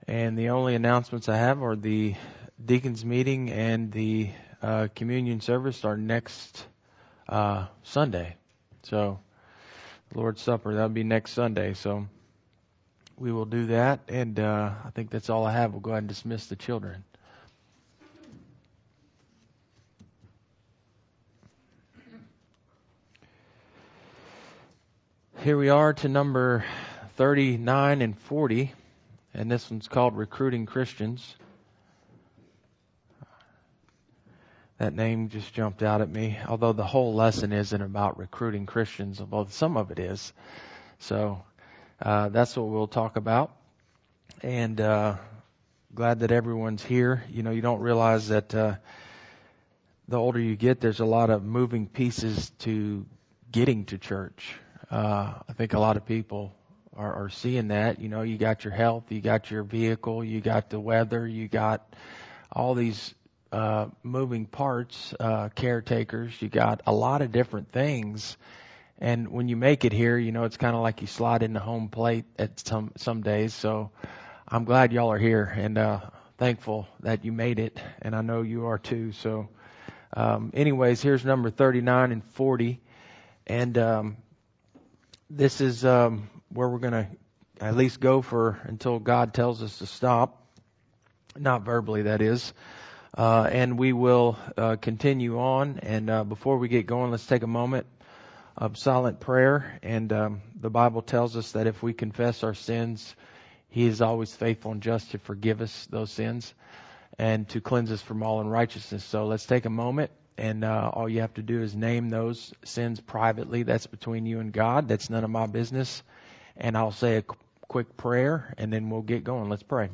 And the only announcements I have are the deacons meeting and the communion service are next Sunday. So the Lord's Supper, that'll be next Sunday. So we will do that. And I think that's all I have. We'll go ahead and dismiss the children. Here we are to number 39 and 40, and this one's called Recruiting Christians. That name just jumped out at me, although the whole lesson isn't about recruiting Christians, although some of it is. So that's what we'll talk about, and glad that everyone's here. You know, you don't realize that the older you get, there's a lot of moving pieces to getting to church. I think a lot of people are seeing that. You know, you got your health, you got your vehicle, you got the weather, you got all these moving parts, caretakers, you got a lot of different things. And when you make it here, you know, it's kind of like you slide into home plate at some days. So I'm glad y'all are here and thankful that you made it. And I know you are too. So anyways, here's number 39 and 40. And this is where we're going to at least go for until God tells us to stop. Not verbally, that is. And we will continue on. And before we get going, let's take a moment of silent prayer. And the Bible tells us that if we confess our sins, He is always faithful and just to forgive us those sins and to cleanse us from all unrighteousness. So let's take a moment. And all you have to do is name those sins privately. That's between you and God. That's none of my business. And I'll say a quick prayer, and then we'll get going. Let's pray.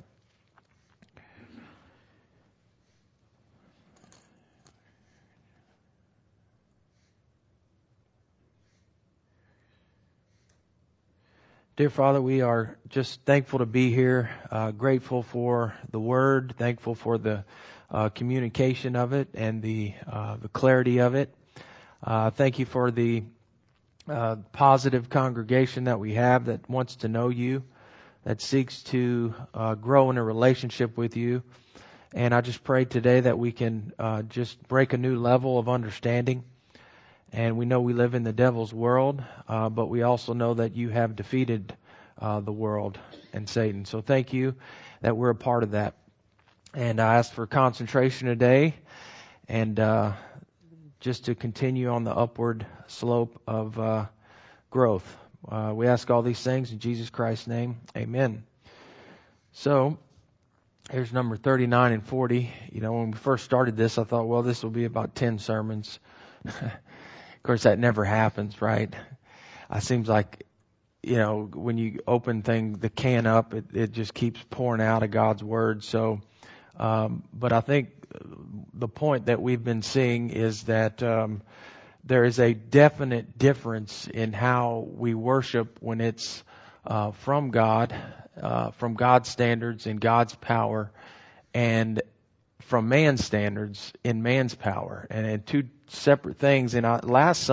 Dear Father, we are just thankful to be here, grateful for the Word, thankful for the communication of it and the clarity of it. Thank you for the positive congregation that we have that wants to know you, that seeks to grow in a relationship with you. And I just pray today that we can just break a new level of understanding. And we know we live in the devil's world, but we also know that you have defeated the world and Satan. So thank you that we're a part of that. And I ask for concentration today and just to continue on the upward slope of growth. We ask all these things in Jesus Christ's name. Amen. So here's number 39 and 40. You know, when we first started this, I thought, well, this will be about 10 sermons. Of course, that never happens, right? It seems like, you know, when you open the can up, it just keeps pouring out of God's Word. So, but I think the point that we've been seeing is that there is a definite difference in how we worship when it's from God, from God's standards and God's power, and from man's standards in man's power, and two separate things. And last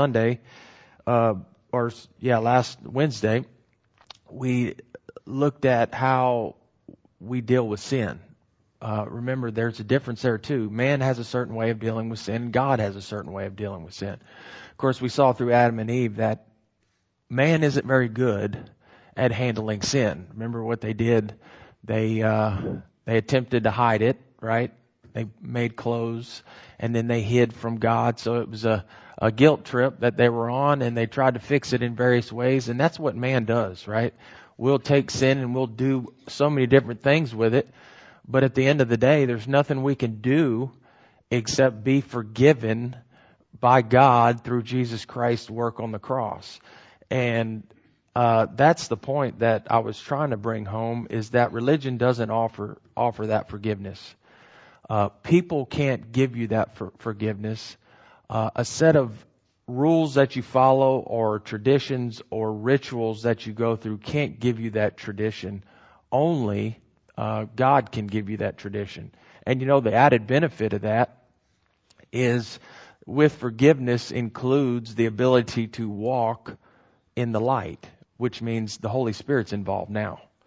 Wednesday, we looked at how we deal with sin. Remember, there's a difference there too. Man has a certain way of dealing with sin. God has a certain way of dealing with sin. Of course, we saw through Adam and Eve that man isn't very good at handling sin. Remember what they did? They attempted to hide it, right? They made clothes and then they hid from God. So it was a guilt trip that they were on, and they tried to fix it in various ways. And that's what man does, right? We'll take sin and we'll do so many different things with it. But at the end of the day, there's nothing we can do except be forgiven by God through Jesus Christ's work on the cross. And that's the point that I was trying to bring home, is that religion doesn't offer that forgiveness. People can't give you that forgiveness. A set of rules that you follow or traditions or rituals that you go through can't give you that tradition. Only God can give you that tradition. And you know, the added benefit of that is with forgiveness includes the ability to walk in the light, which means the Holy Spirit's involved now.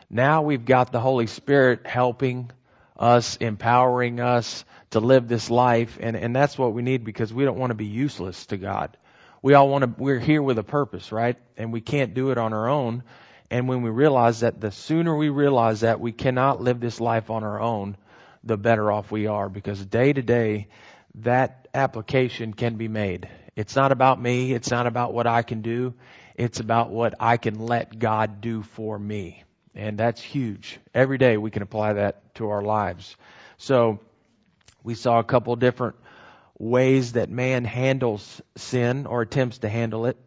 Now we've got the Holy Spirit helping us, empowering us to live this life. And that's what we need, because we don't want to be useless to God. We're here with a purpose, right? And we can't do it on our own. And when we realize that, the sooner we realize that we cannot live this life on our own, the better off we are, because day to day, that application can be made. It's not about me. It's not about what I can do. It's about what I can let God do for me. And that's huge. Every day we can apply that to our lives. So we saw a couple different ways that man handles sin or attempts to handle it.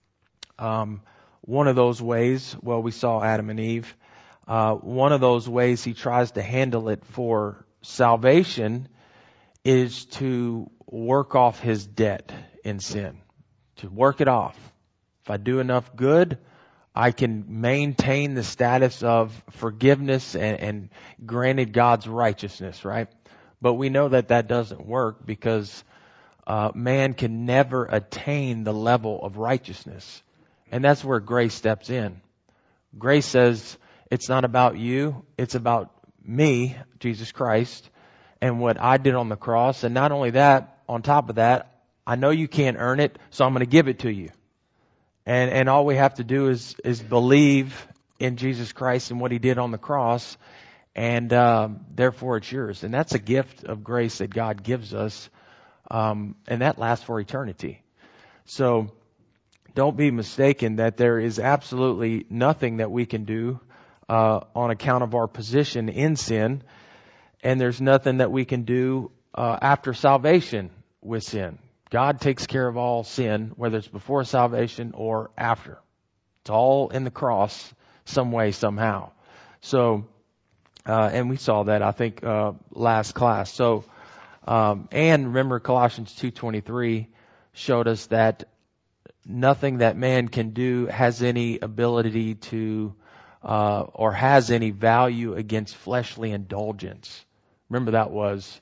One of those ways, we saw Adam and Eve. One of those ways he tries to handle it for salvation is to work off his debt in sin, to work it off. If I do enough good, I can maintain the status of forgiveness and granted God's righteousness, right? But we know that doesn't work, because man can never attain the level of righteousness. And that's where grace steps in. Grace says, it's not about you, it's about me, Jesus Christ, and what I did on the cross. And not only that, on top of that, I know you can't earn it, so I'm going to give it to you. And all we have to do is believe in Jesus Christ and what He did on the cross, and therefore it's yours. And that's a gift of grace that God gives us, and that lasts for eternity. So don't be mistaken that there is absolutely nothing that we can do on account of our position in sin, and there's nothing that we can do after salvation with sin. God takes care of all sin, whether it's before salvation or after. It's all in the cross some way, somehow. So, and we saw that, I think, last class. So, and remember Colossians 2:23 showed us that nothing that man can do has any ability to, or has any value against fleshly indulgence. Remember, that was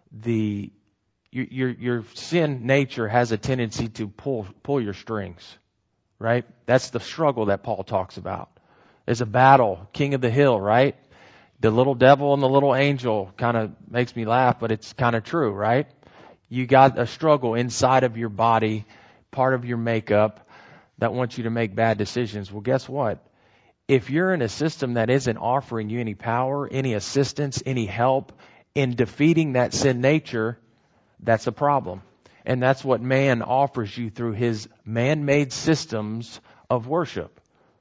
your sin nature has a tendency to pull your strings, right? That's the struggle that Paul talks about. There's a battle, king of the hill, right? The little devil and the little angel kind of makes me laugh, but it's kind of true, right? You got a struggle inside of your body, part of your makeup, that wants you to make bad decisions. Well, guess what? If you're in a system that isn't offering you any power, any assistance, any help in defeating that sin nature, that's a problem. And that's what man offers you through his man-made systems of worship.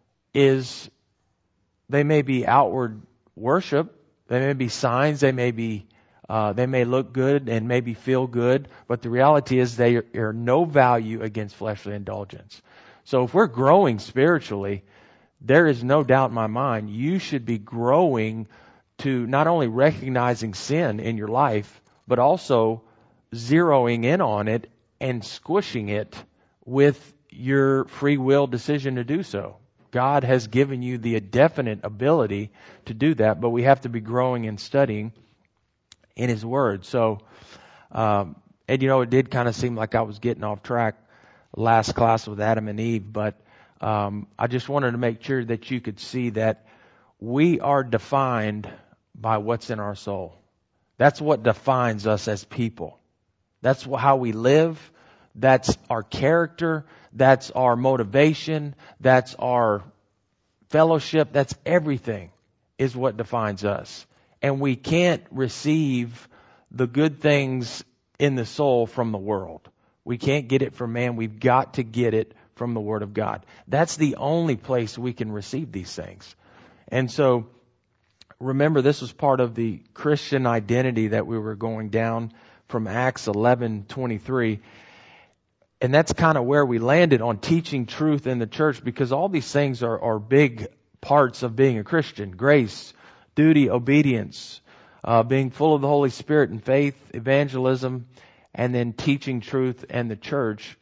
Is they may be outward worship, they may be signs, they may look good and maybe feel good, but the reality is they are no value against fleshly indulgence. So if we're growing spiritually, there is no doubt in my mind you should be growing to not only recognizing sin in your life, but also zeroing in on it and squishing it with your free will decision to do so. God has given you the definite ability to do that, but we have to be growing and studying in His Word. So, and it did kind of seem like I was getting off track last class with Adam and Eve, but I just wanted to make sure that you could see that we are defined by what's in our soul. That's what defines us as people. That's how we live. That's our character. That's our motivation. That's our fellowship. That's everything is what defines us. And we can't receive the good things in the soul from the world. We can't get it from man. We've got to get it from the Word of God. That's the only place we can receive these things. And so, remember, this was part of the Christian identity that we were going down from Acts 11:23. And that's kind of where we landed on teaching truth in the church, because all these things are big parts of being a Christian. Grace, duty, obedience, being full of the Holy Spirit and faith, evangelism, and then teaching truth in the church.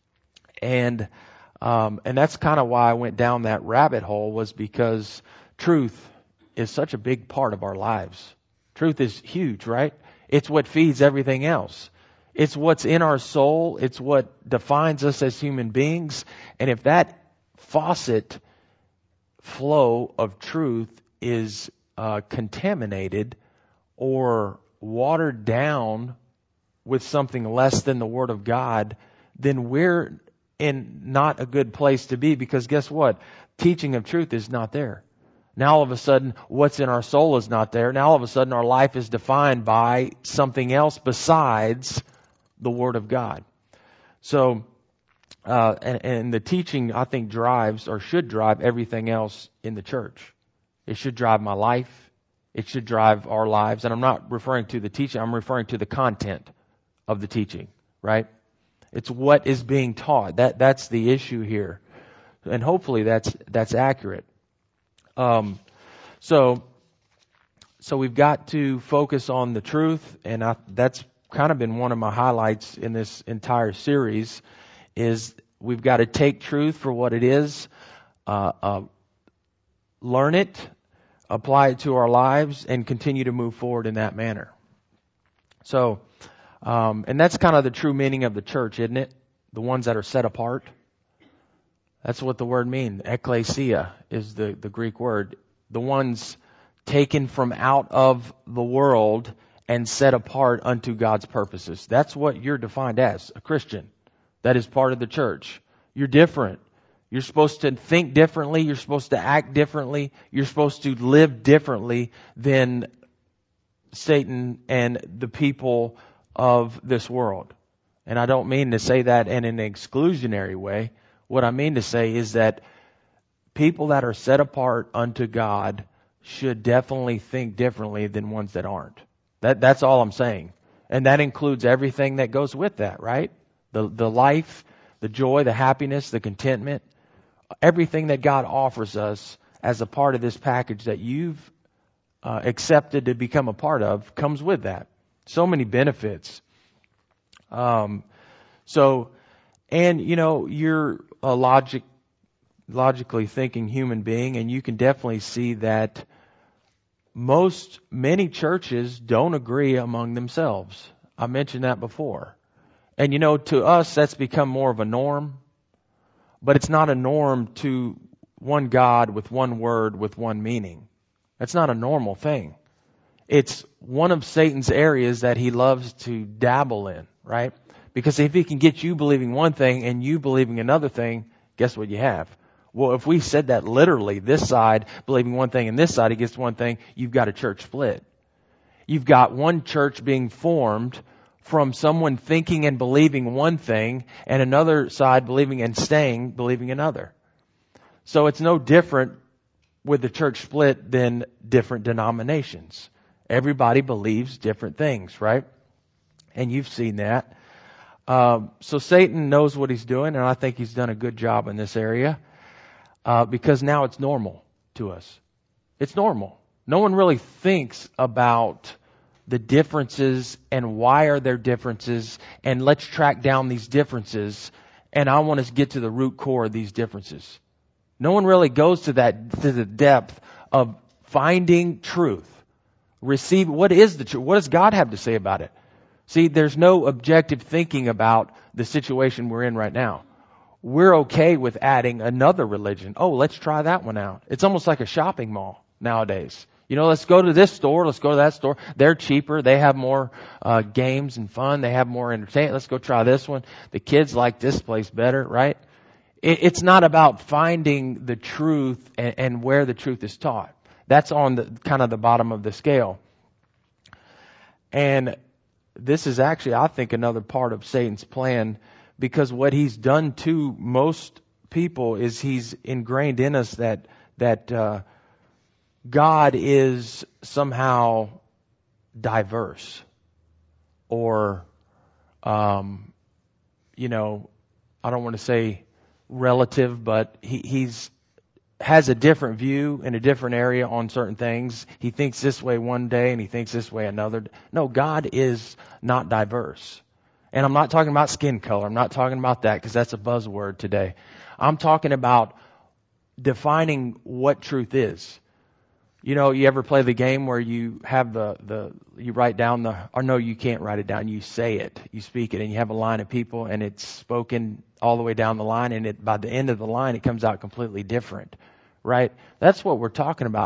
And that's kind of why I went down that rabbit hole, was because truth is such a big part of our lives. Truth is huge, right? It's what feeds everything else. It's what's in our soul. It's what defines us as human beings. And if that faucet flow of truth is contaminated or watered down with something less than the Word of God, then we're in not a good place to be, because guess what? Teaching of truth is not there. Now all of a sudden, what's in our soul is not there. Now all of a sudden, our life is defined by something else besides the Word of God. So, and the teaching, I think, drives or should drive everything else in the church. It should drive my life. It should drive our lives. And I'm not referring to the teaching. I'm referring to the content of the teaching, right? It's what is being taught. That's the issue here. And hopefully that's accurate. So we've got to focus on the truth, and that's kind of been one of my highlights in this entire series, is we've got to take truth for what it is, learn it, apply it to our lives, and continue to move forward in that manner. So, and that's kind of the true meaning of the church, isn't it? The ones that are set apart. That's what the word means. Ekklesia is the Greek word. The ones taken from out of the world and set apart unto God's purposes. That's what you're defined as, a Christian. That is part of the church. You're different. You're supposed to think differently. You're supposed to act differently. You're supposed to live differently than Satan and the people of this world. And I don't mean to say that in an exclusionary way. What I mean to say is that people that are set apart unto God should definitely think differently than ones that aren't. That's all I'm saying. And that includes everything that goes with that, right? The life, the joy, the happiness, the contentment, everything that God offers us as a part of this package that you've accepted to become a part of comes with that. So many benefits. And you know, you're a logically thinking human being, and you can definitely see that many churches don't agree among themselves. I mentioned that before. And you know, to us, that's become more of a norm, but it's not a norm to one God with one word with one meaning. That's not a normal thing. It's one of Satan's areas that he loves to dabble in, right? Because if he can get you believing one thing and you believing another thing, guess what you have? Well, if we said that literally, this side believing one thing and this side against one thing, you've got a church split. You've got one church being formed from someone thinking and believing one thing and another side believing and staying believing another. So it's no different with the church split than different denominations. Everybody believes different things, right? And you've seen that. So Satan knows what he's doing, and I think he's done a good job in this area because now it's normal to us. It's normal. No one really thinks about the differences and why are there differences, and let's track down these differences, and I want to get to the root core of these differences. No one really goes to the depth of finding truth. Receive what is the truth? What does God have to say about it? See, there's no objective thinking about the situation we're in right now. We're okay with adding another religion. Oh, let's try that one out. It's almost like a shopping mall nowadays. You know, let's go to this store. Let's go to that store. They're cheaper. They have more games and fun. They have more entertainment. Let's go try this one. The kids like this place better, right? It's not about finding the truth and where the truth is taught. That's on the kind of the bottom of the scale. And this is actually, I think, another part of Satan's plan, because what he's done to most people is he's ingrained in us that God is somehow diverse, or, you know, I don't want to say relative, but he's has a different view in a different area on certain things. He thinks this way one day and he thinks this way another. No, God is not diverse. And I'm not talking about skin color. I'm not talking about that because that's a buzzword today. I'm talking about defining what truth is. You know, you ever play the game where you have you write down or no, you can't write it down. You say it, you speak it, and you have a line of people and it's spoken all the way down the line, and by the end of the line, it comes out completely different, right? That's what we're talking about.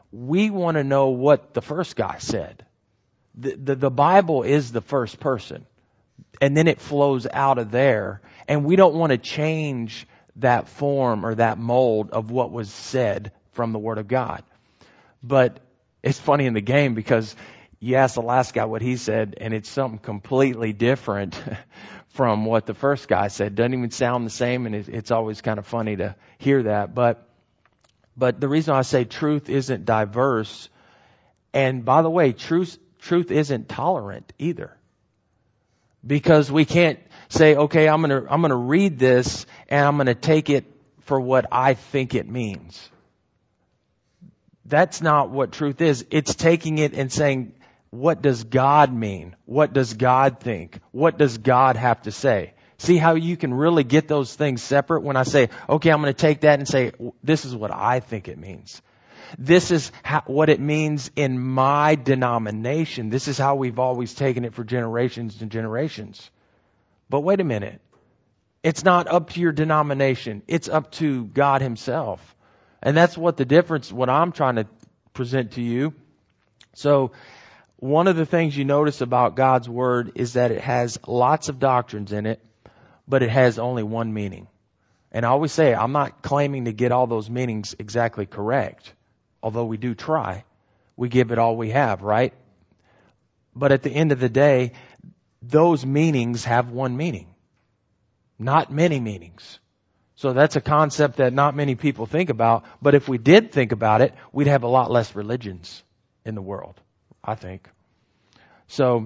we want to know what the first guy said. The Bible is the first person. And then it flows out of there. And we don't want to change that form or that mold of what was said from the Word of God. But it's funny in the game because you ask the last guy what he said, and it's something completely different from what the first guy said. Doesn't even sound the same, and it's always kind of funny to hear that. But the reason I say truth isn't diverse, and by the way, truth isn't tolerant either. Because we can't say, okay, I'm gonna read this and I'm gonna take it for what I think it means. That's not what truth is. It's taking it and saying, what does God mean? What does God think? What does God have to say? See how you can really get those things separate when I say, okay, I'm going to take that and say, this is what I think it means. This is what it means in my denomination. This is how we've always taken it for generations and generations. But wait a minute. It's not up to your denomination. It's up to God Himself. And that's what the difference, what I'm trying to present to you. So one of the things you notice about God's Word is that it has lots of doctrines in it, but it has only one meaning. And I always say, I'm not claiming to get all those meanings exactly correct. Although we do try. We give it all we have, right? But at the end of the day, those meanings have one meaning. Not many meanings. So that's a concept that not many people think about. But if we did think about it, we'd have a lot less religions in the world, I think. So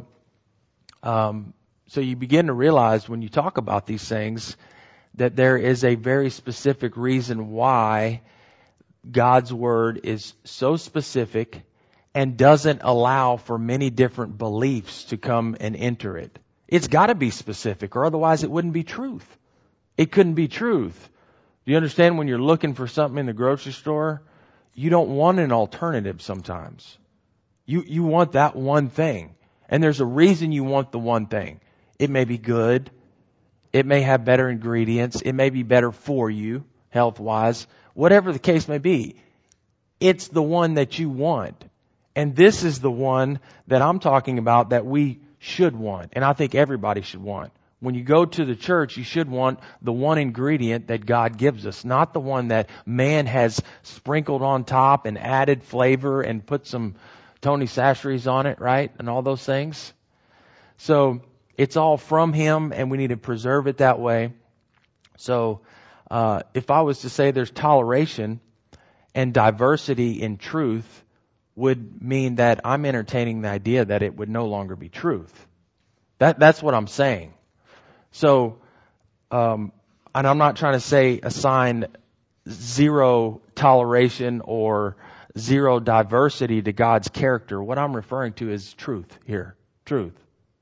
you begin to realize when you talk about these things that there is a very specific reason why God's Word is so specific and doesn't allow for many different beliefs to come and enter it. It's got to be specific, or otherwise it wouldn't be truth. It couldn't be truth. Do you understand when you're looking for something in the grocery store, you don't want an alternative sometimes. You want that one thing. And there's a reason you want the one thing. It may be good. It may have better ingredients. It may be better for you, health-wise. Whatever the case may be, it's the one that you want. And this is the one that I'm talking about that we should want. And I think everybody should want. When you go to the church, you should want the one ingredient that God gives us, not the one that man has sprinkled on top and added flavor and put some Tony Chachere's on it, right? And all those things. So it's all from Him, and we need to preserve it that way. So if I was to say there's toleration and diversity in truth, would mean that I'm entertaining the idea that it would no longer be truth. That's what I'm saying. So, and I'm not trying to say assign zero toleration or zero diversity to God's character. What I'm referring to is truth here. Truth.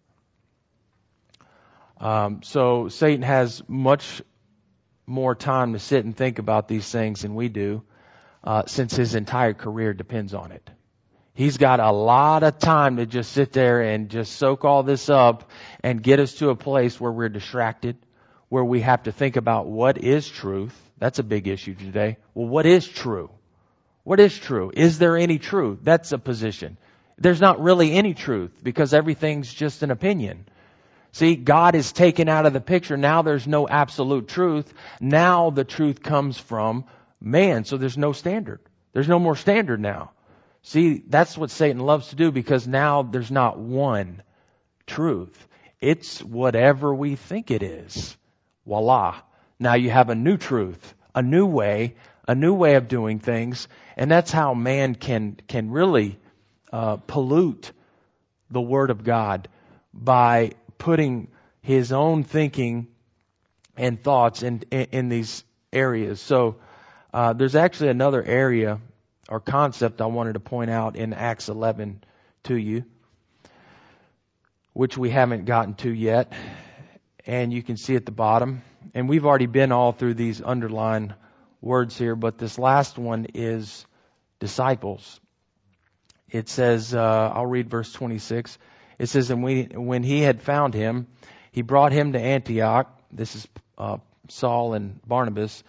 So Satan has much more time to sit and think about these things than we do, since his entire career depends on it. He's got a lot of time to just sit there and just soak all this up and get us to a place where we're distracted, where we have to think about what is truth. That's a big issue today. Well, what is true? What is true? Is there any truth? That's a position. There's not really any truth because everything's just an opinion. See, God is taken out of the picture. Now there's no absolute truth. Now the truth comes from man. So there's no standard. There's no more standard now. See, that's what Satan loves to do because now there's not one truth. It's whatever we think it is. Voila. Now you have a new truth, a new way of doing things. And that's how man can really pollute the Word of God by putting his own thinking and thoughts in these areas. So there's actually another area or concept I wanted to point out in Acts 11 to you, which we haven't gotten to yet. And you can see at the bottom. And we've already been all through these underlined words here, but this last one is disciples. It says, I'll read verse 26. It says, and when he had found him, he brought him to Antioch. This is Saul and Barnabas.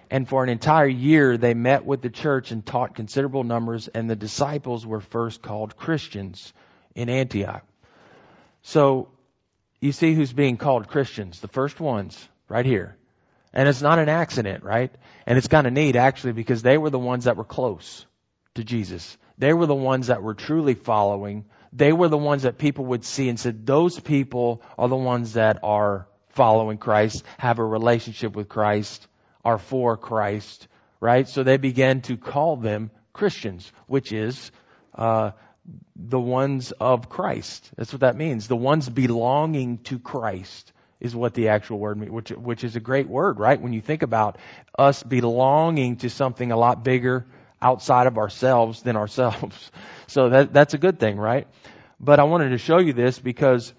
And for an entire year, they met with the church and taught considerable numbers, and the disciples were first called Christians in Antioch. So, you see who's being called Christians, the first ones, right here. And it's not an accident, right? And it's kind of neat, actually, because they were the ones that were close to Jesus. They were the ones that were truly following. They were the ones that people would see and said, those people are the ones that are following Christ, have a relationship with Christ, are for Christ, right? So they began to call them Christians, which is the ones of Christ. That's what that means. The ones belonging to Christ is what the actual word means, which is a great word, right? When you think about us belonging to something a lot bigger outside of ourselves than ourselves. So that's a good thing, right? But I wanted to show you this because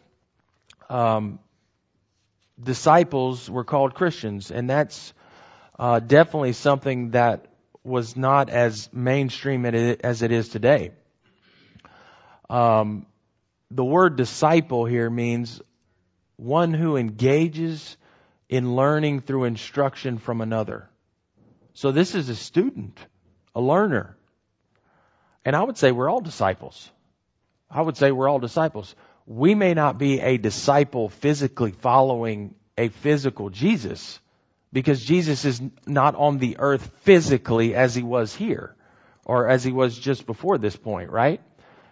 disciples were called Christians, and that's definitely something that was not as mainstream as it is today. The word disciple here means one who engages in learning through instruction from another. So this is a student, a learner. And I would say we're all disciples. We may not be a disciple physically following a physical Jesus, because Jesus is not on the earth physically as he was here, or as he was just before this point, right?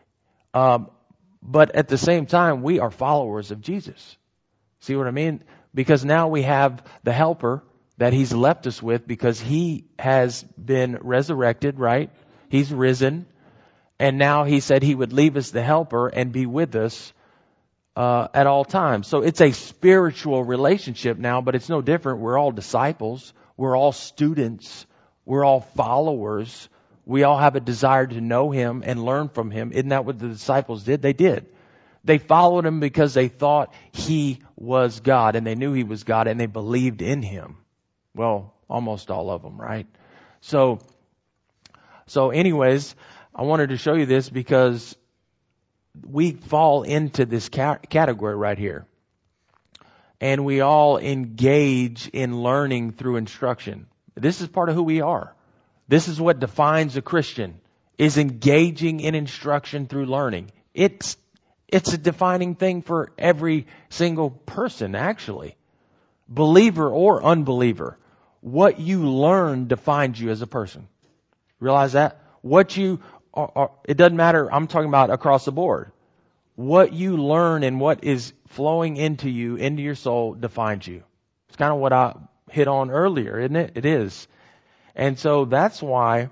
But at the same time, we are followers of Jesus. See what I mean? Because now we have the helper that he's left us with, because he has been resurrected, right? He's risen. And now he said he would leave us the helper and be with us at all times. So it's a spiritual relationship now, but it's no different. We're all disciples. We're all students. We're all followers. We all have a desire to know him and learn from him. Isn't that what the disciples did? They did. They followed him because they thought he was God, and they knew he was God, and they believed in him. Well, almost all of them, right? So anyways, I wanted to show you this because we fall into this category right here. And we all engage in learning through instruction. This is part of who we are. This is what defines a Christian, is engaging in instruction through learning. It's a defining thing for every single person, actually. Believer or unbeliever. What you learn defines you as a person. Realize that? It doesn't matter, I'm talking about across the board. What you learn and what is flowing into you, into your soul, defines you. It's kind of what I hit on earlier, isn't it? It is. And so that's why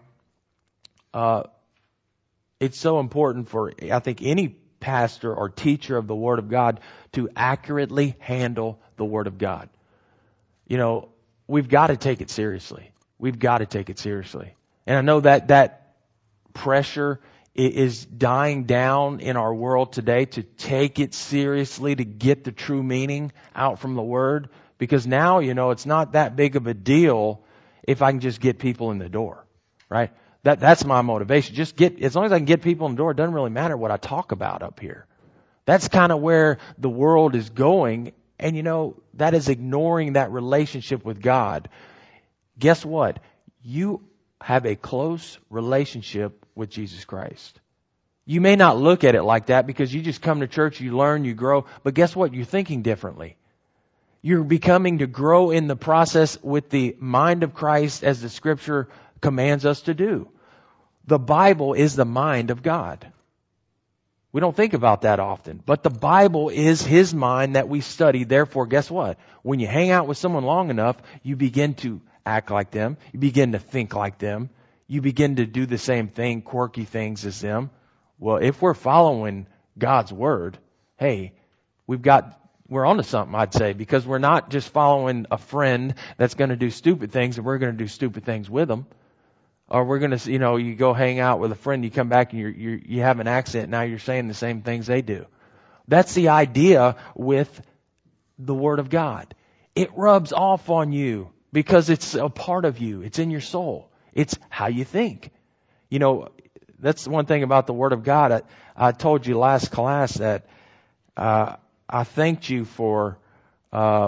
it's so important for, I think, any pastor or teacher of the Word of God to accurately handle the Word of God. You know, we've got to take it seriously. And I know that pressure is dying down in our world today to take it seriously, to get the true meaning out from the Word. Because now, it's not that big of a deal if I can just get people in the door, right? That's my motivation. As long as I can get people in the door, it doesn't really matter what I talk about up here. That's kind of where the world is going. And that is ignoring that relationship with God. Guess what? You have a close relationship with Jesus Christ. You may not look at it like that because you just come to church, you learn, you grow. But guess what? You're thinking differently. You're becoming to grow in the process with the mind of Christ as the Scripture commands us to do. The Bible is the mind of God. We don't think about that often. But the Bible is His mind that we study. Therefore, guess what? When you hang out with someone long enough, you begin to act like them. You begin to think like them. You begin to do the same thing, quirky things as them. Well, if we're following God's Word, hey, we're onto something, I'd say, because we're not just following a friend that's going to do stupid things and we're going to do stupid things with them. Or we're going to, you go hang out with a friend, you come back and you have an accent, now you're saying the same things they do. That's the idea with the Word of God. It rubs off on you because it's a part of you. It's in your soul. It's how you think. That's one thing about the Word of God. I told you last class that I thanked you for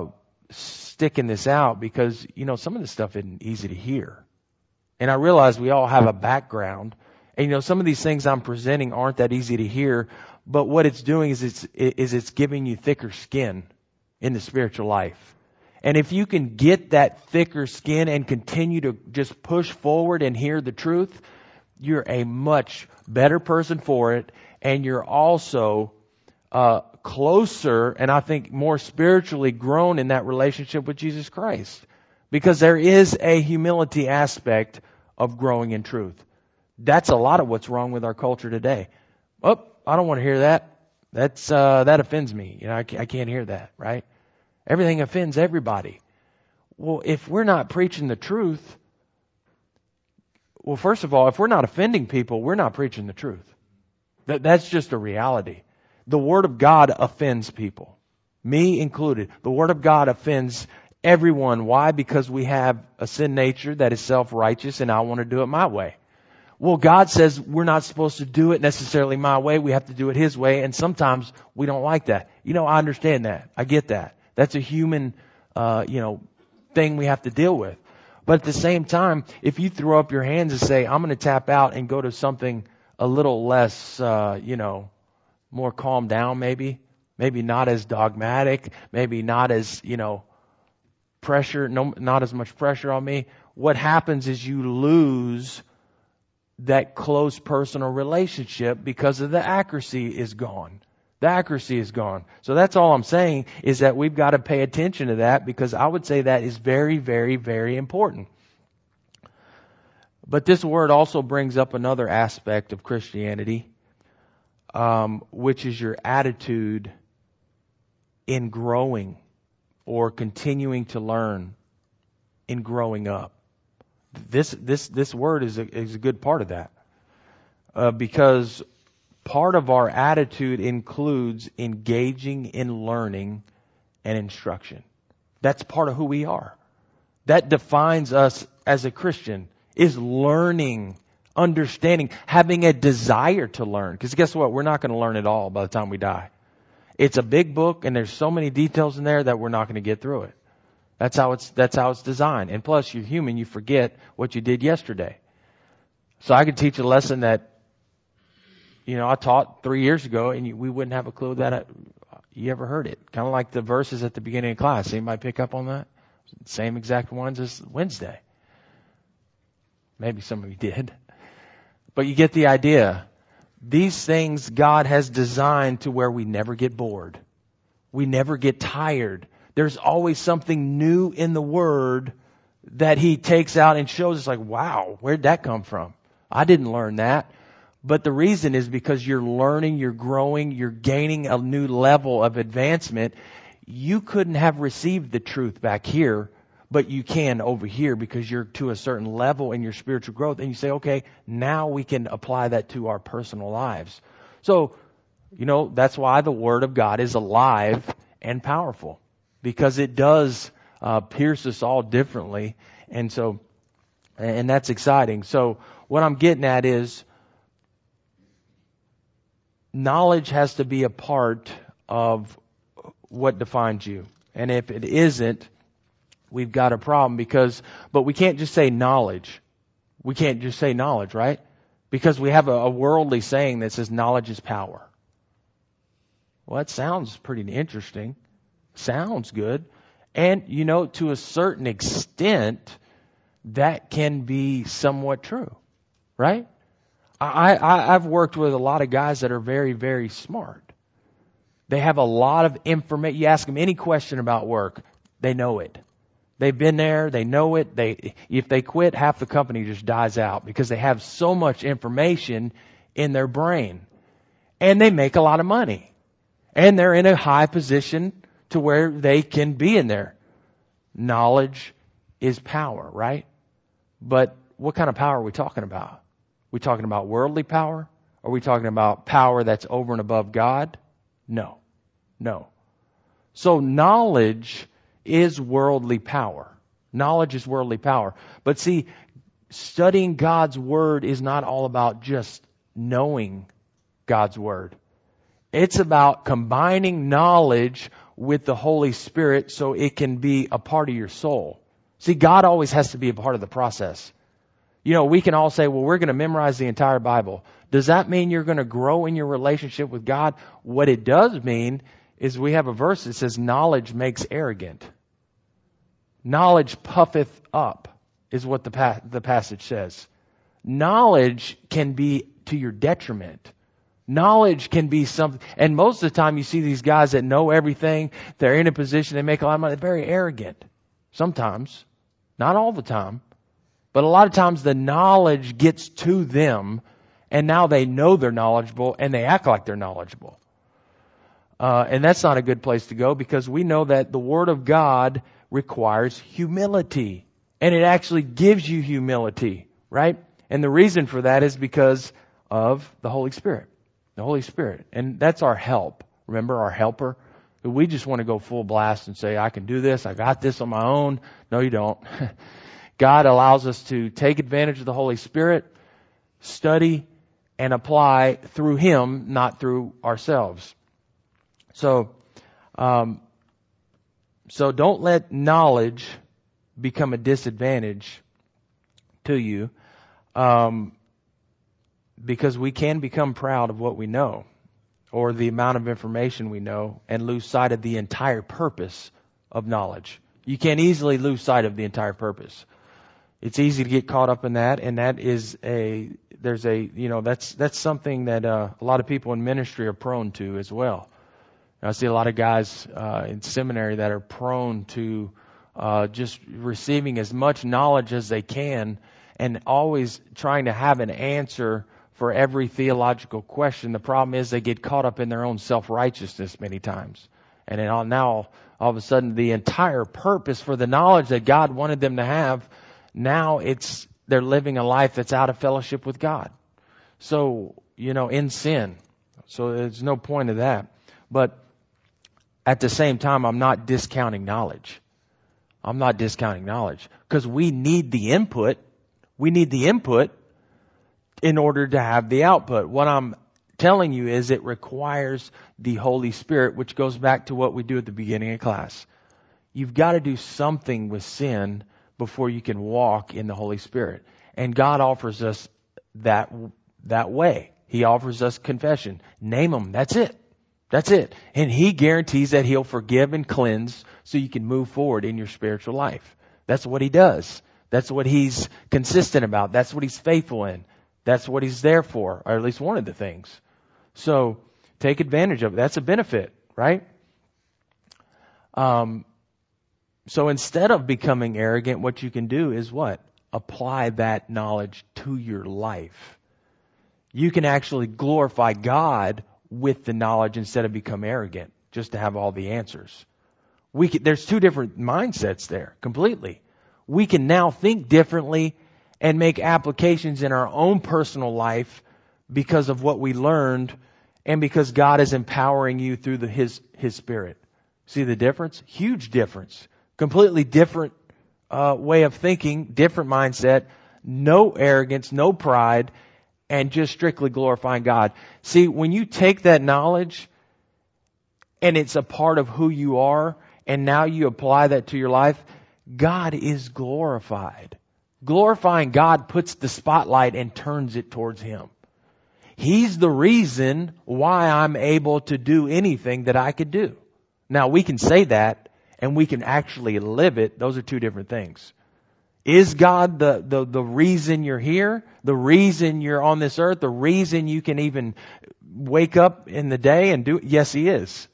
sticking this out because, some of this stuff isn't easy to hear. And I realize we all have a background. And, some of these things I'm presenting aren't that easy to hear. But what it's doing is it's giving you thicker skin in the spiritual life. And if you can get that thicker skin and continue to just push forward and hear the truth, you're a much better person for it. And you're also closer and I think more spiritually grown in that relationship with Jesus Christ. Because there is a humility aspect of growing in truth. That's a lot of what's wrong with our culture today. Oh, I don't want to hear that. That offends me. I can't hear that, right? Everything offends everybody. Well, if we're not preaching the truth, well, first of all, if we're not offending people, we're not preaching the truth. That's just a reality. The Word of God offends people, me included. The Word of God offends everyone. Why? Because we have a sin nature that is self-righteous and I want to do it my way. Well, God says we're not supposed to do it necessarily my way. We have to do it His way. And sometimes we don't like that. I understand that. I get that. That's a human, thing we have to deal with. But at the same time, if you throw up your hands and say, I'm going to tap out and go to something a little less, more calmed down maybe not as dogmatic, maybe not as, pressure, not as much pressure on me. What happens is you lose that close personal relationship because of the accuracy is gone. The accuracy is gone. So that's all I'm saying is that we've got to pay attention to that because I would say that is very, very, very important. But this word also brings up another aspect of Christianity, which is your attitude in growing or continuing to learn in growing up. This word is a good part of that because part of our attitude includes engaging in learning and instruction. That's part of who we are. That defines us as a Christian, is learning, understanding, having a desire to learn. Because guess what? We're not going to learn it all by the time we die. It's a big book and there's so many details in there that we're not going to get through it. That's how it's designed. And plus, you're human, you forget what you did yesterday. So I could teach a lesson that I taught 3 years ago, and we wouldn't have a clue that you ever heard it. Kind of like the verses at the beginning of class. Anybody pick up on that? Same exact ones as Wednesday. Maybe some of you did. But you get the idea. These things God has designed to where we never get bored. We never get tired. There's always something new in the Word that He takes out and shows us like, wow, where'd that come from? I didn't learn that. But the reason is because you're learning, you're growing, you're gaining a new level of advancement. You couldn't have received the truth back here, but you can over here because you're to a certain level in your spiritual growth. And you say, okay, now we can apply that to our personal lives. So, that's why the Word of God is alive and powerful because it does pierce us all differently. And that's exciting. So what I'm getting at is, knowledge has to be a part of what defines you. And if it isn't, we've got a problem but we can't just say knowledge. We can't just say knowledge, right? Because we have a worldly saying that says knowledge is power. Well, that sounds pretty interesting. Sounds good. And, to a certain extent, that can be somewhat true, right? I've worked with a lot of guys that are very, very smart. They have a lot of information. You ask them any question about work, they know it. They've been there, they know it. If they quit, half the company just dies out because they have so much information in their brain. And they make a lot of money. And they're in a high position to where they can be in there. Knowledge is power, right? But what kind of power are we talking about? We talking about worldly power? Are we talking about power that's over and above God? No. So knowledge is worldly power. Knowledge is worldly power. But see, studying God's Word is not all about just knowing God's Word. It's about combining knowledge with the Holy Spirit so it can be a part of your soul. See, God always has to be a part of the process. You know, we can all say, well, we're going to memorize the entire Bible. Does that mean you're going to grow in your relationship with God? What it does mean is we have a verse that says knowledge makes arrogant. Knowledge puffeth up is what the passage says. Knowledge can be to your detriment. Knowledge can be something, and most of the time you see these guys that know everything, they're in a position, they make a lot of money, they're very arrogant. Sometimes. Not all the time. But a lot of times the knowledge gets to them, and now they know they're knowledgeable, and they act like they're knowledgeable. And that's not a good place to go, because we know that the Word of God requires humility. And it actually gives you humility, right? And the reason for that is because of the Holy Spirit. The Holy Spirit. And that's our help. Remember, our helper? We just want to go full blast and say, I can do this, I got this on my own. No, you don't. God allows us to take advantage of the Holy Spirit, study, and apply through Him, not through ourselves. So don't let knowledge become a disadvantage to you, because we can become proud of what we know or the amount of information we know and lose sight of the entire purpose of knowledge. You can easily lose sight of the entire purpose. It's easy to get caught up in that, and that's something that a lot of people in ministry are prone to as well. I see a lot of guys in seminary that are prone to just receiving as much knowledge as they can and always trying to have an answer for every theological question. The problem is they get caught up in their own self-righteousness many times. And then now, all of a sudden, the entire purpose for the knowledge that God wanted them to have, now they're living a life that's out of fellowship with God. So, in sin. So there's no point of that. But at the same time, I'm not discounting knowledge. I'm not discounting knowledge. Because we need the input. We need the input in order to have the output. What I'm telling you is it requires the Holy Spirit, which goes back to what we do at the beginning of class. You've got to do something with sin before you can walk in the Holy Spirit. And God offers us that way. He offers us confession. Name Him. That's it. That's it. And He guarantees that He'll forgive and cleanse so you can move forward in your spiritual life. That's what He does. That's what He's consistent about. That's what He's faithful in. That's what He's there for, or at least one of the things. So take advantage of it. That's a benefit, right? So instead of becoming arrogant, what you can do is what? Apply that knowledge to your life. You can actually glorify God with the knowledge instead of become arrogant, just to have all the answers. There's two different mindsets there, completely. We can now think differently and make applications in our own personal life because of what we learned and because God is empowering you through His Spirit. See the difference? Huge difference. Completely different way of thinking, different mindset, no arrogance, no pride, and just strictly glorifying God. See, when you take that knowledge and it's a part of who you are, and now you apply that to your life, God is glorified. Glorifying God puts the spotlight and turns it towards Him. He's the reason why I'm able to do anything that I could do. Now, we can say that, and we can actually live it. Those are two different things. Is God the reason you're here? The reason you're on this earth? The reason you can even wake up in the day and do it? Yes, He is.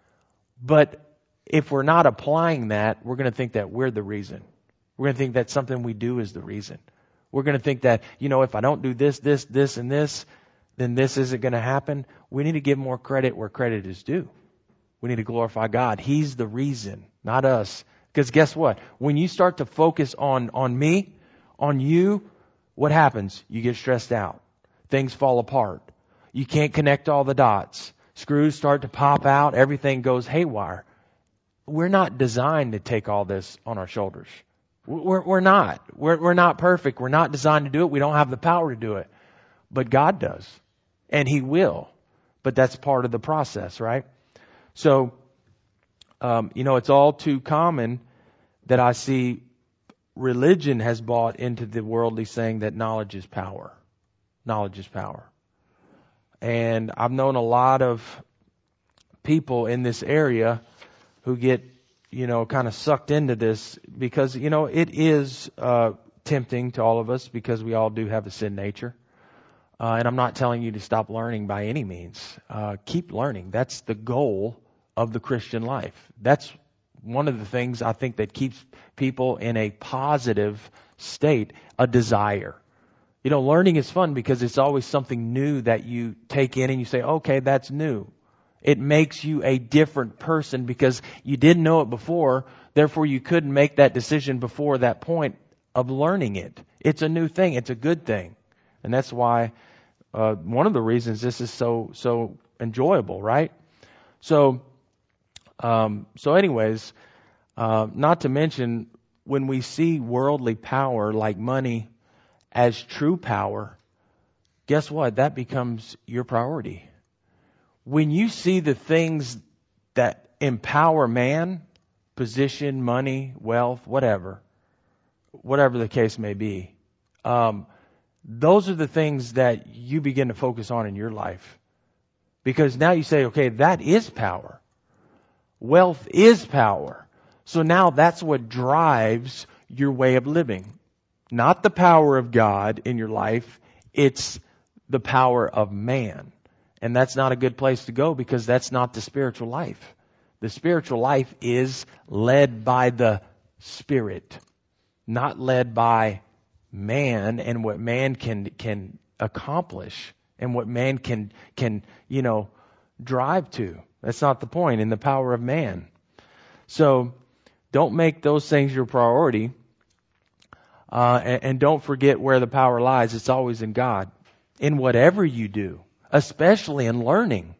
But if we're not applying that, we're going to think that we're the reason. We're going to think that something we do is the reason. We're going to think that, if I don't do this, and this, then this isn't going to happen. We need to give more credit where credit is due. We need to glorify God. He's the reason, not us. Because guess what? When you start to focus on me, on you, what happens? You get stressed out. Things fall apart. You can't connect all the dots. Screws start to pop out. Everything goes haywire. We're not designed to take all this on our shoulders. We're not. We're not perfect. We're not designed to do it. We don't have the power to do it. But God does. And He will. But that's part of the process, right? So, It's all too common that I see religion has bought into the worldly saying that knowledge is power. Knowledge is power. And I've known a lot of people in this area who get, kind of sucked into this because, it is tempting to all of us because we all do have a sin nature. And I'm not telling you to stop learning by any means. Keep learning. That's the goal of the Christian life. That's one of the things I think that keeps people in a positive state, a desire. Learning is fun because it's always something new that you take in and you say, okay, that's new. It makes you a different person because you didn't know it before. Therefore, you couldn't make that decision before that point of learning it. It's a new thing. It's a good thing. And that's why one of the reasons this is so enjoyable, right? So anyways, not to mention when we see worldly power like money as true power, guess what? That becomes your priority. When you see the things that empower man, position, money, wealth, whatever the case may be, those are the things that you begin to focus on in your life. Because now you say, okay, that is power. Wealth is power. So now that's what drives your way of living. Not the power of God in your life, it's the power of man. And that's not a good place to go because that's not the spiritual life. The spiritual life is led by the Spirit, not led by man and what man can accomplish and what man can drive to. That's not the point in the power of man. So don't make those things your priority. And don't forget where the power lies. It's always in God. In whatever you do, especially in learning.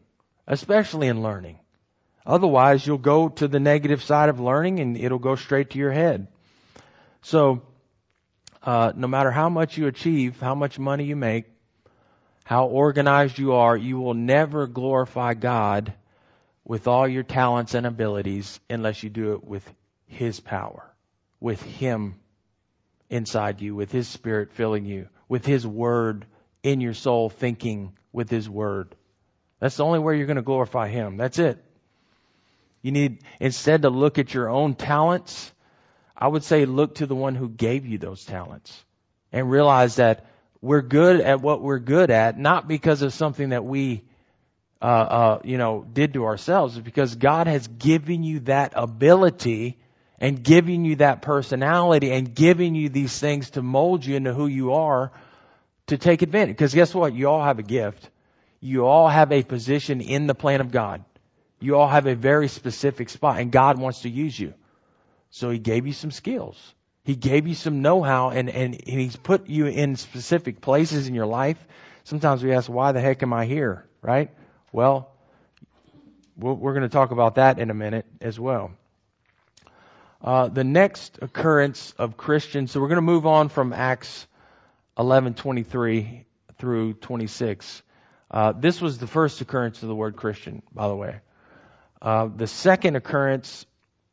Otherwise, you'll go to the negative side of learning and it'll go straight to your head. So, no matter how much you achieve, how much money you make, how organized you are, you will never glorify God with all your talents and abilities unless you do it with His power, with Him inside you, with His Spirit filling you, with His Word in your soul, thinking with His Word. That's the only way you're going to glorify Him. That's it. You need, instead to look at your own talents, I would say look to the one who gave you those talents and realize that we're good at what we're good at, not because of something that we did to ourselves. It's because God has given you that ability and giving you that personality and giving you these things to mold you into who you are to take advantage. Because guess what? You all have a gift. You all have a position in the plan of God. You all have a very specific spot and God wants to use you. So He gave you some skills. He gave you some know-how and He's put you in specific places in your life. Sometimes we ask, why the heck am I here? Right? Well, we're going to talk about that in a minute as well. The next occurrence of Christians, so we're going to move on from Acts 11:23 through 26. This was the first occurrence of the word Christian, by the way. The second occurrence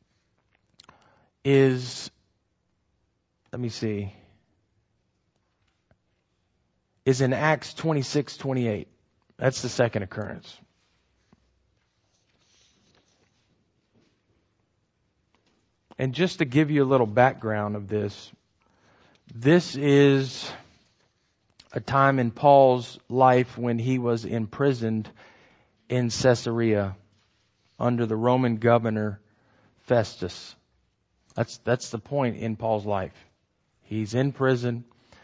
is, is in Acts 26:28. That's the second occurrence. And just to give you a little background of this is a time in Paul's life when he was imprisoned in Caesarea under the Roman governor Festus. That's the point in Paul's life. He's in prison.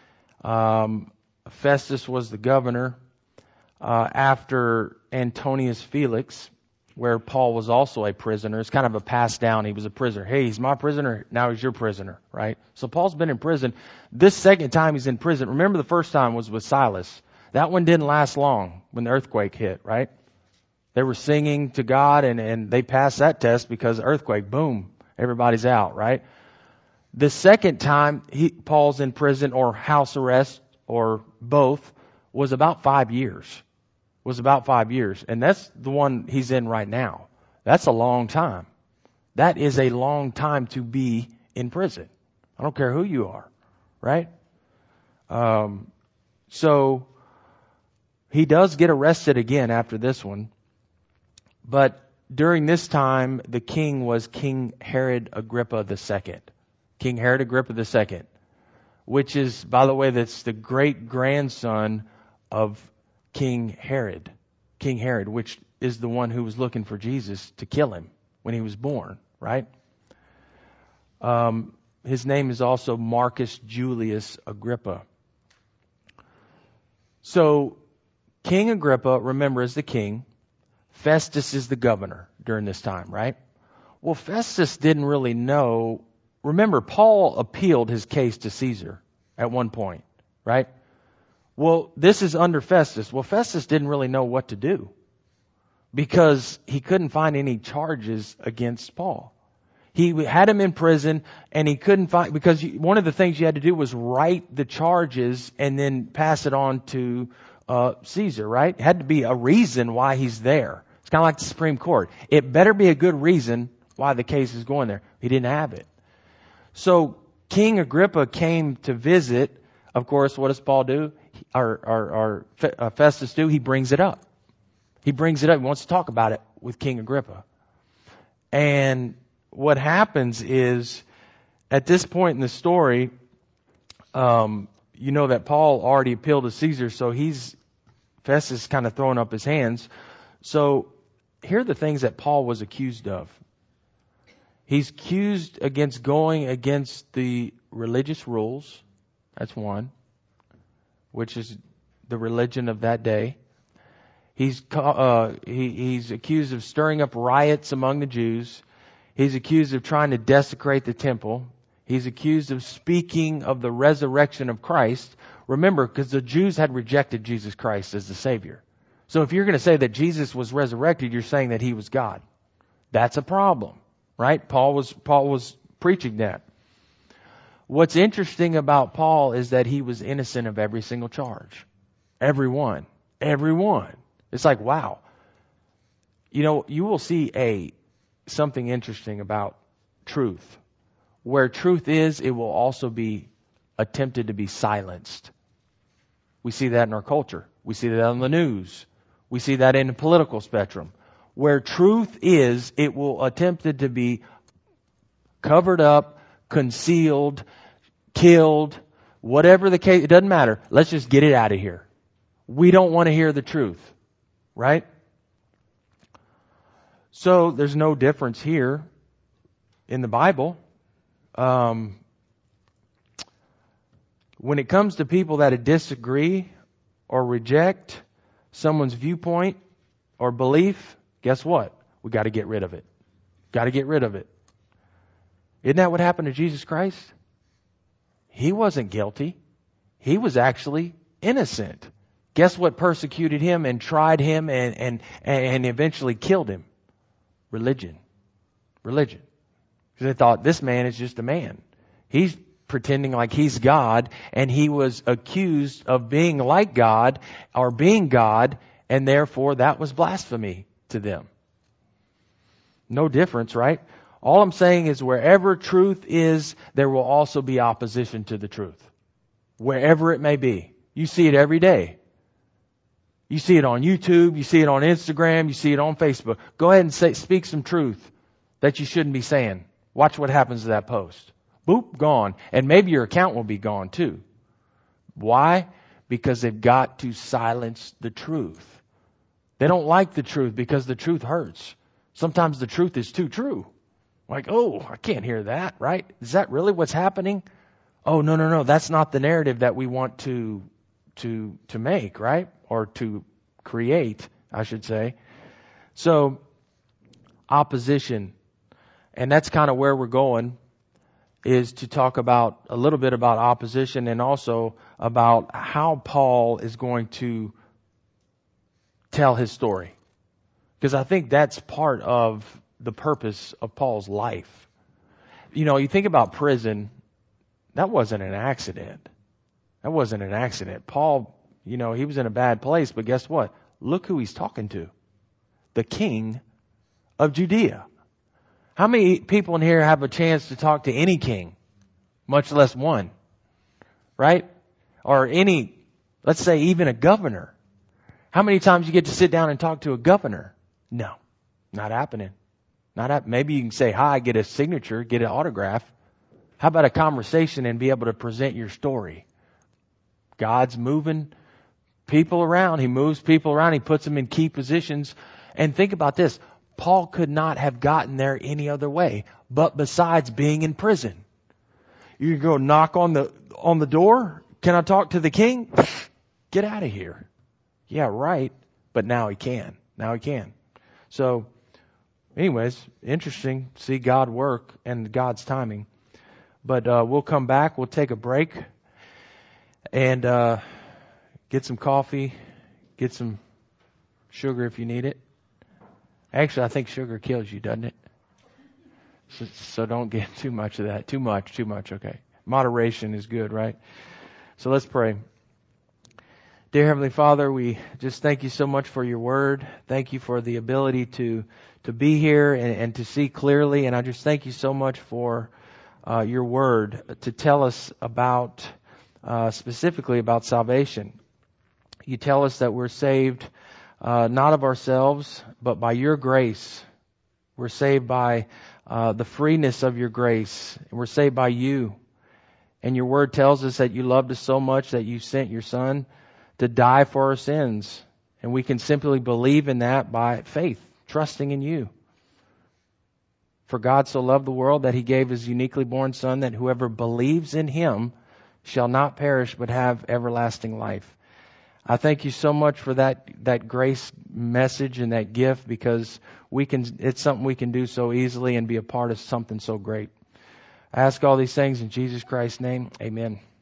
Festus was the governor after Antonius Felix, where Paul was also a prisoner. It's kind of a pass down. He was a prisoner. Hey, he's my prisoner. Now he's your prisoner, right? So Paul's been in prison. This second time he's in prison. Remember the first time was with Silas. That one didn't last long when the earthquake hit, right? They were singing to God and they passed that test because earthquake, boom, everybody's out, right? The second time Paul's in prison or house arrest or both was about 5 years. And that's the one he's in right now. That's a long time. That is a long time to be in prison. I don't care who you are, right? So he does get arrested again after this one. But during this time, the king was King Herod Agrippa II. King Herod Agrippa II, which is, by the way, that's the great-grandson of King Herod. King Herod, which is the one who was looking for Jesus to kill him when he was born, right? His name is also Marcus Julius Agrippa. So, King Agrippa, remember, is the king. Festus is the governor during this time, right? Well, Festus didn't really know. Remember, Paul appealed his case to Caesar at one point, right? Well, this is under Festus. Well, Festus didn't really know what to do because he couldn't find any charges against Paul. He had him in prison, and he couldn't find, because one of the things you had to do was write the charges and then pass it on to Caesar, right? It had to be a reason why he's there. It's kind of like the Supreme Court. It better be a good reason why the case is going there. He didn't have it. So King Agrippa came to visit. Of course, what does Paul do? Or Festus do? He brings it up. He brings it up. He wants to talk about it with King Agrippa. And what happens is, at this point in the story, you know that Paul already appealed to Caesar, so Festus is kind of throwing up his hands. So here are the things that Paul was accused of. He's accused against going against the religious rules. That's one, which is the religion of that day. He's accused of stirring up riots among the Jews. He's accused of trying to desecrate the temple. He's accused of speaking of the resurrection of Christ. Remember, because the Jews had rejected Jesus Christ as the Savior. So if you're going to say that Jesus was resurrected, you're saying that He was God. That's a problem, right? Paul was preaching that. What's interesting about Paul is that he was innocent of every single charge. Everyone. It's like, wow. You know, you will see something interesting about truth. Where truth is, it will also be attempted to be silenced. We see that in our culture. We see that on the news. We see that in the political spectrum. Where truth is, it will attempted to be covered up, concealed, killed, whatever the case. It doesn't matter. Let's just get it out of here. We don't want to hear the truth, right? So there's no difference here in the Bible. When it comes to people that disagree or reject someone's viewpoint or belief, guess what? We got to get rid of it. Got to get rid of it. Isn't that what happened to Jesus Christ? He wasn't guilty. He was actually innocent. Guess what persecuted him and tried him and eventually killed him? Religion. Because they thought, this man is just a man. He's pretending like he's God, and he was accused of being like God or being God, and therefore that was blasphemy to them. No difference, right? All I'm saying is wherever truth is, there will also be opposition to the truth. Wherever it may be. You see it every day. You see it on YouTube, you see it on Instagram, you see it on Facebook. Go ahead and speak some truth that you shouldn't be saying. Watch what happens to that post. Boop, gone. And maybe your account will be gone too. Why? Because they've got to silence the truth. They don't like the truth because the truth hurts. Sometimes the truth is too true. Like, oh, I can't hear that, right? Is that really what's happening? Oh, no. That's not the narrative that we want to make, right? Or to create, I should say. So, opposition. And that's kind of where we're going, is to talk about a little bit about opposition and also about how Paul is going to tell his story. Because I think that's part of the purpose of Paul's life. You know, you think about prison, that wasn't an accident. Paul, you know, he was in a bad place, but guess what? Look who he's talking to. The king of Judea. How many people in here have a chance to talk to any king, much less one? Right? Or any, let's say even a governor. How many times you get to sit down and talk to a governor? No, not happening. Maybe you can say hi, get a signature, get an autograph. How about a conversation and be able to present your story? God's moving people around. He moves people around. He puts them in key positions. And think about this. Paul could not have gotten there any other way, but besides being in prison. You go knock on the door. Can I talk to the king? Get out of here. Yeah, right. But now he can. So, anyways, interesting to see God work and God's timing. But we'll come back. We'll take a break and get some coffee, get some sugar if you need it. Actually, I think sugar kills you, doesn't it? So don't get too much of that. Too much. Okay. Moderation is good, right? So let's pray. Dear Heavenly Father, we just thank you so much for your word. Thank you for the ability to be here and to see clearly. And I just thank you so much for your word to tell us about, specifically about salvation. You tell us that we're saved not of ourselves, but by your grace. We're saved by the freeness of your grace. We're saved by you. And your word tells us that you loved us so much that you sent your Son to die for our sins. And we can simply believe in that by faith, trusting in you. For God so loved the world that he gave his uniquely born Son, that whoever believes in him shall not perish but have everlasting life. I thank you so much for that grace message and that gift, because it's something we can do so easily and be a part of something so great. I ask all these things in Jesus Christ's name. Amen.